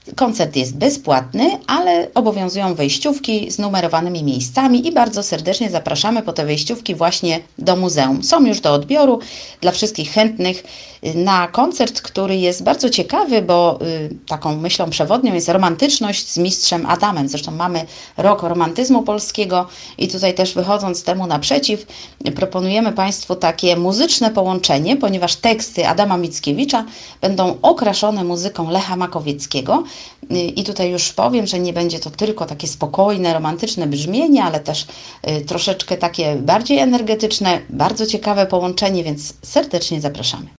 Koncert jest bezpłatny, ale obowiązują wejściówki z numerowanymi miejscami i bardzo serdecznie zapraszamy po te wejściówki właśnie do muzeum. Są już do odbioru dla wszystkich chętnych na koncert, który jest bardzo ciekawy, bo taką myślą przewodnią jest romantyczność z mistrzem Adamem. Zresztą mamy rok romantyzmu polskiego i tutaj też wychodząc temu naprzeciw, proponujemy Państwu takie muzyczne połączenie, ponieważ teksty Adama Mickiewicza będą okraszone muzyką Lecha Makowieckiego. I tutaj już powiem, że nie będzie to tylko takie spokojne, romantyczne brzmienie, ale też troszeczkę takie bardziej energetyczne, bardzo ciekawe połączenie, więc serdecznie zapraszamy.